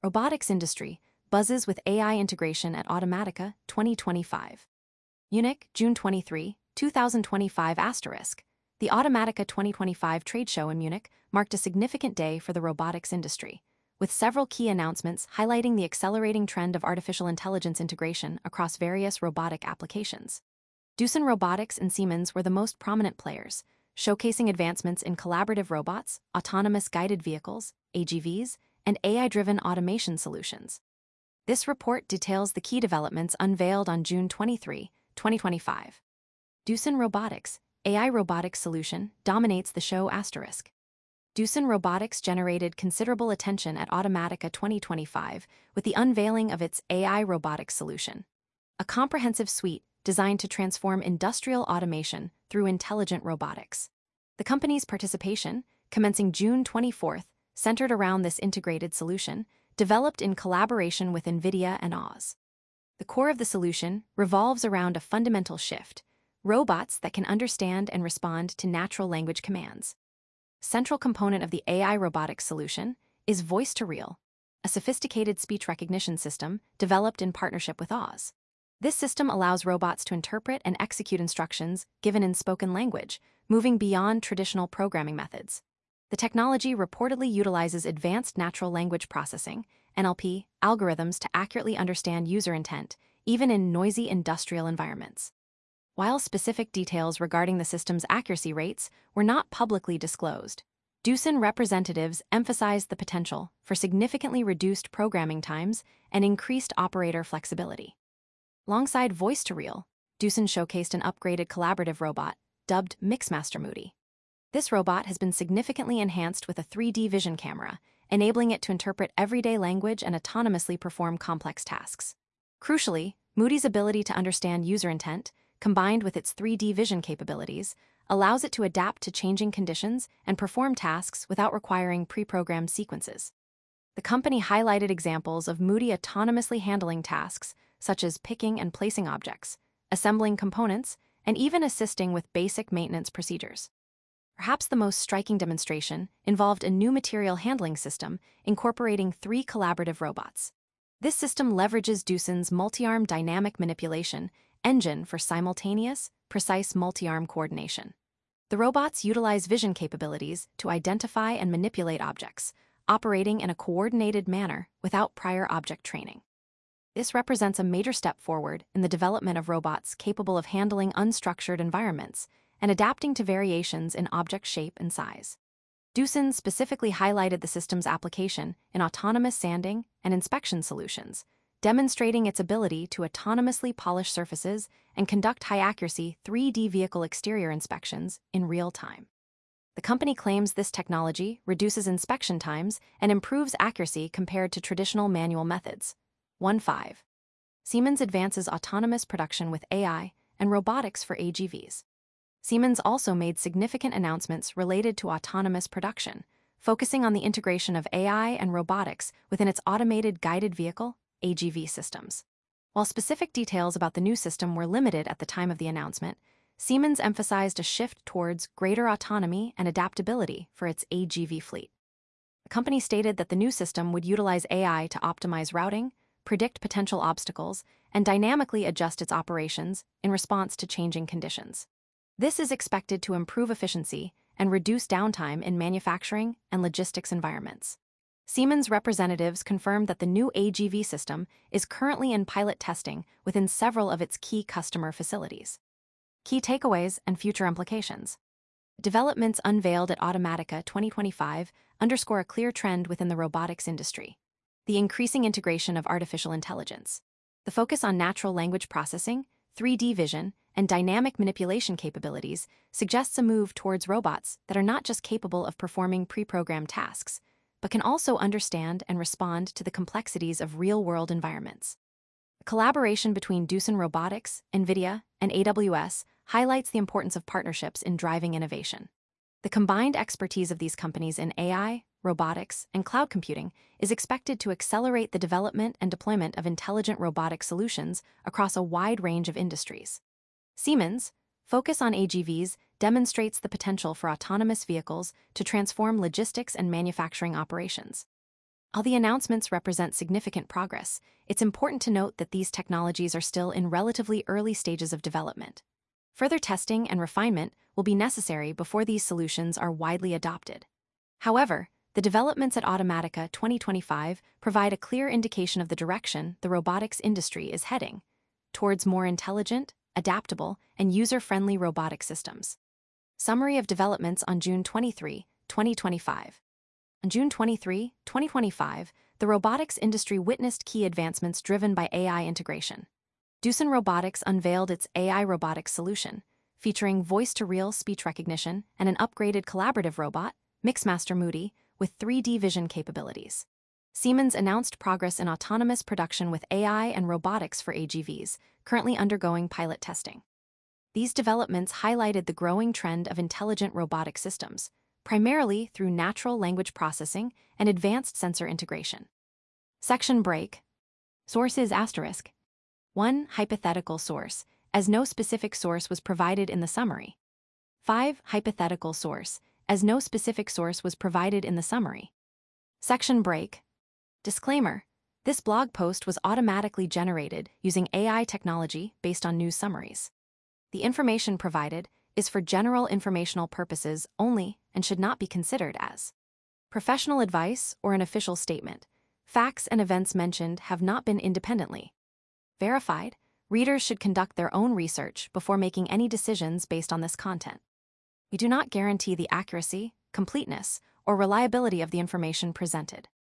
Robotics industry buzzes with AI integration at Automatica 2025. Munich, June 23, 2025 *. The Automatica 2025 trade show in Munich marked a significant day for the robotics industry, with several key announcements highlighting the accelerating trend of artificial intelligence integration across various robotic applications. Doosan Robotics and Siemens were the most prominent players, showcasing advancements in collaborative robots, autonomous guided vehicles, AGVs, and AI-driven automation solutions. This report details the key developments unveiled on June 23, 2025. Doosan Robotics, AI robotics solution, dominates the show *. Doosan Robotics generated considerable attention at Automatica 2025 with the unveiling of its AI robotics solution, a comprehensive suite designed to transform industrial automation through intelligent robotics. The company's participation, commencing June 24, centered around this integrated solution, developed in collaboration with NVIDIA and Oz. The core of the solution revolves around a fundamental shift: robots that can understand and respond to natural language commands. Central component of the AI robotics solution is Voice-to-Real, a sophisticated speech recognition system developed in partnership with Oz. This system allows robots to interpret and execute instructions given in spoken language, moving beyond traditional programming methods. The technology reportedly utilizes advanced natural language processing, NLP, algorithms to accurately understand user intent, even in noisy industrial environments. While specific details regarding the system's accuracy rates were not publicly disclosed, Doosan representatives emphasized the potential for significantly reduced programming times and increased operator flexibility. Alongside Voice-to-Real, Doosan showcased an upgraded collaborative robot, dubbed Mixmaster Moody. This robot has been significantly enhanced with a 3D vision camera, enabling it to interpret everyday language and autonomously perform complex tasks. Crucially, Moody's ability to understand user intent, combined with its 3D vision capabilities, allows it to adapt to changing conditions and perform tasks without requiring pre-programmed sequences. The company highlighted examples of Moody autonomously handling tasks such as picking and placing objects, assembling components, and even assisting with basic maintenance procedures. Perhaps the most striking demonstration involved a new material handling system incorporating 3 collaborative robots. This system leverages Doosan's multi-arm dynamic manipulation engine for simultaneous, precise multi-arm coordination. The robots utilize vision capabilities to identify and manipulate objects, operating in a coordinated manner without prior object training. This represents a major step forward in the development of robots capable of handling unstructured environments and adapting to variations in object shape and size. Doosan specifically highlighted the system's application in autonomous sanding and inspection solutions, demonstrating its ability to autonomously polish surfaces and conduct high-accuracy 3D vehicle exterior inspections in real time. The company claims this technology reduces inspection times and improves accuracy compared to traditional manual methods. 1.5. Siemens advances autonomous production with AI and robotics for AGVs. Siemens also made significant announcements related to autonomous production, focusing on the integration of AI and robotics within its automated guided vehicle (AGV) systems. While specific details about the new system were limited at the time of the announcement, Siemens emphasized a shift towards greater autonomy and adaptability for its AGV fleet. The company stated that the new system would utilize AI to optimize routing, predict potential obstacles, and dynamically adjust its operations in response to changing conditions. This is expected to improve efficiency and reduce downtime in manufacturing and logistics environments. Siemens representatives confirmed that the new AGV system is currently in pilot testing within several of its key customer facilities. Key takeaways and future implications. Developments unveiled at Automatica 2025 underscore a clear trend within the robotics industry: the increasing integration of artificial intelligence. The focus on natural language processing, 3D vision, and dynamic manipulation capabilities suggests a move towards robots that are not just capable of performing pre-programmed tasks, but can also understand and respond to the complexities of real-world environments. The collaboration between Doosan Robotics, NVIDIA, and AWS highlights the importance of partnerships in driving innovation. The combined expertise of these companies in AI, robotics, and cloud computing is expected to accelerate the development and deployment of intelligent robotic solutions across a wide range of industries. Siemens' focus on AGVs demonstrates the potential for autonomous vehicles to transform logistics and manufacturing operations. While the announcements represent significant progress, it's important to note that these technologies are still in relatively early stages of development. Further testing and refinement will be necessary before these solutions are widely adopted. However, the developments at Automatica 2025 provide a clear indication of the direction the robotics industry is heading, towards more intelligent, adaptable, and user-friendly robotic systems. Summary of developments on June 23, 2025. On June 23, 2025, the robotics industry witnessed key advancements driven by AI integration. Doosan Robotics unveiled its AI robotics solution, featuring voice-to-real speech recognition and an upgraded collaborative robot, Mixmaster Moody, with 3D vision capabilities. Siemens announced progress in autonomous production with AI and robotics for AGVs, currently undergoing pilot testing. These developments highlighted the growing trend of intelligent robotic systems, primarily through natural language processing and advanced sensor integration. Section break. Source is *. 1. Hypothetical source, as no specific source was provided in the summary. 5. Hypothetical source, as no specific source was provided in the summary. Section break. Disclaimer: this blog post was automatically generated using AI technology based on news summaries. The information provided is for general informational purposes only and should not be considered as professional advice or an official statement. Facts and events mentioned have not been independently verified. Readers should conduct their own research before making any decisions based on this content. We do not guarantee the accuracy, completeness, or reliability of the information presented.